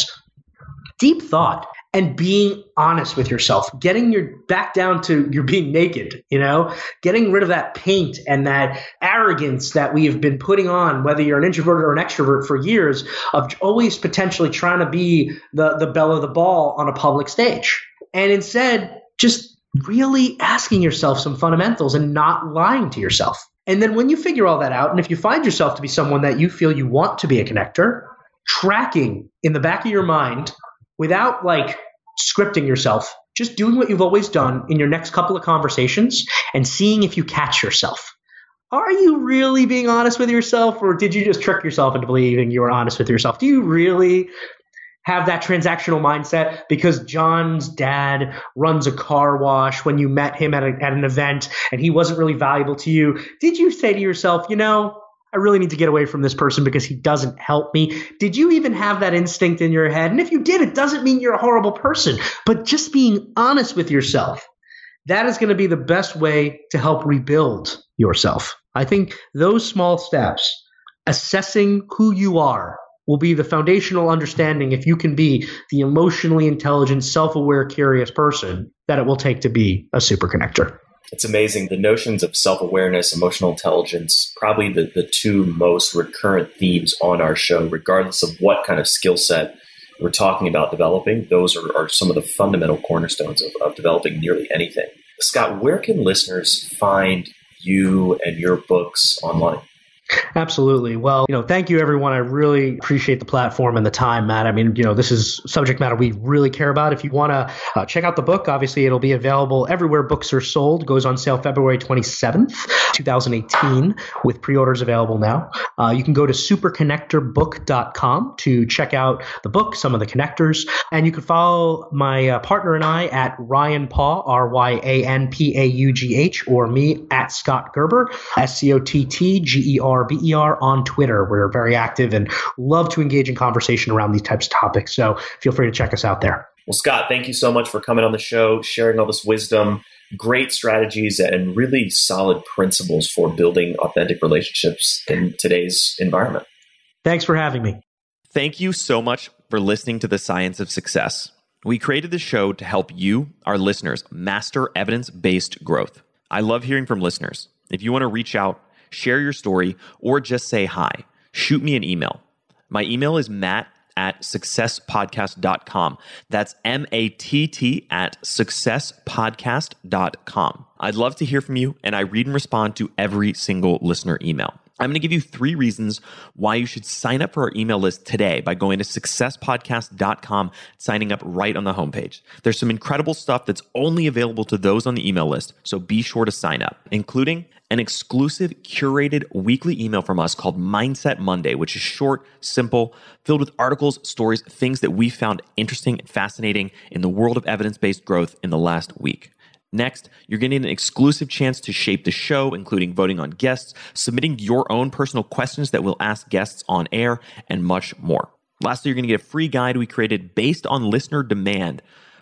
deep thought, and being honest with yourself, getting your back down to you're being naked, you know, getting rid of that paint and that arrogance that we have been putting on, whether you're an introvert or an extrovert for years, of always potentially trying to be the, the belle of the ball on a public stage. And instead, just really asking yourself some fundamentals and not lying to yourself. And then when you figure all that out, and if you find yourself to be someone that you feel you want to be a connector, tracking in the back of your mind without like scripting yourself, just doing what you've always done in your next couple of conversations and seeing if you catch yourself. Are you really being honest with yourself, or did you just trick yourself into believing you were honest with yourself? Do you really have that transactional mindset because John's dad runs a car wash when you met him at, a, at an event and he wasn't really valuable to you? Did you say to yourself, you know, I really need to get away from this person because he doesn't help me? Did you even have that instinct in your head? And if you did, it doesn't mean you're a horrible person, but just being honest with yourself, that is going to be the best way to help rebuild yourself. I think those small steps, assessing who you are, will be the foundational understanding if you can be the emotionally intelligent, self-aware, curious person that it will take to be a super connector. It's amazing. The notions of self-awareness, emotional intelligence, probably the, the two most recurrent themes on our show, regardless of what kind of skill set we're talking about developing. Those are, are some of the fundamental cornerstones of, of developing nearly anything. Scott, where can listeners find you and your books online? Absolutely. Well, you know, thank you, everyone. I really appreciate the platform and the time, Matt. I mean, you know, this is subject matter we really care about. If you want to uh, check out the book, obviously it'll be available everywhere books are sold. It goes on sale February twenty-seventh, twenty eighteen, with pre-orders available now. Uh, you can go to super connector book dot com to check out the book, some of the connectors, and you can follow my uh, partner and I at Ryan Paugh, R Y A N P A U G H, or me at Scott Gerber, S C O T T G E R B E R on Twitter. We're very active and love to engage in conversation around these types of topics. So feel free to check us out there. Well, Scott, thank you so much for coming on the show, sharing all this wisdom, great strategies, and really solid principles for building authentic relationships in today's environment. Thanks for having me. Thank you so much for listening to The Science of Success. We created this show to help you, our listeners, master evidence-based growth. I love hearing from listeners. If you want to reach out, share your story, or just say hi, shoot me an email. My email is matt at success podcast dot com. That's M A T T at success podcast dot com. I'd love to hear from you, and I read and respond to every single listener email. I'm going to give you three reasons why you should sign up for our email list today by going to success podcast dot com, signing up right on the homepage. There's some incredible stuff that's only available to those on the email list, so be sure to sign up, including an exclusive curated weekly email from us called Mindset Monday, which is short, simple, filled with articles, stories, things that we found interesting and fascinating in the world of evidence-based growth in the last week. Next, you're getting an exclusive chance to shape the show, including voting on guests, submitting your own personal questions that we'll ask guests on air, and much more. Lastly, you're going to get a free guide we created based on listener demand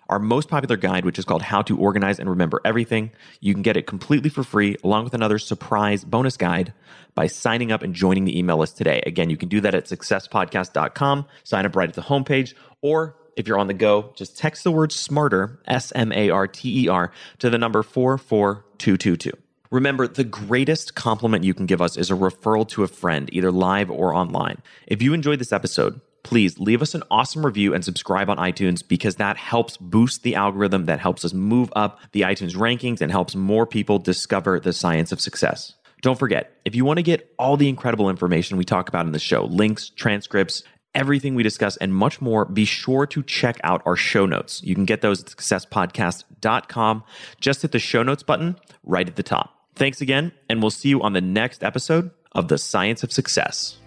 our most popular guide, which is called How to Organize and Remember Everything. You can get it completely for free, along with another surprise bonus guide by signing up and joining the email list today. Again, you can do that at success podcast dot com. Sign up right at the homepage, or if you're on the go, just text the word SMARTER, S M A R T E R, to the number four four two two two. Remember, the greatest compliment you can give us is a referral to a friend, either live or online. If you enjoyed this episode, please leave us an awesome review and subscribe on iTunes, because that helps boost the algorithm, that helps us move up the iTunes rankings and helps more people discover the science of success. Don't forget, if you want to get all the incredible information we talk about in the show, links, transcripts, everything we discuss, and much more, be sure to check out our show notes. You can get those at success podcast dot com. Just hit the show notes button right at the top. Thanks again, and we'll see you on the next episode of The Science of Success.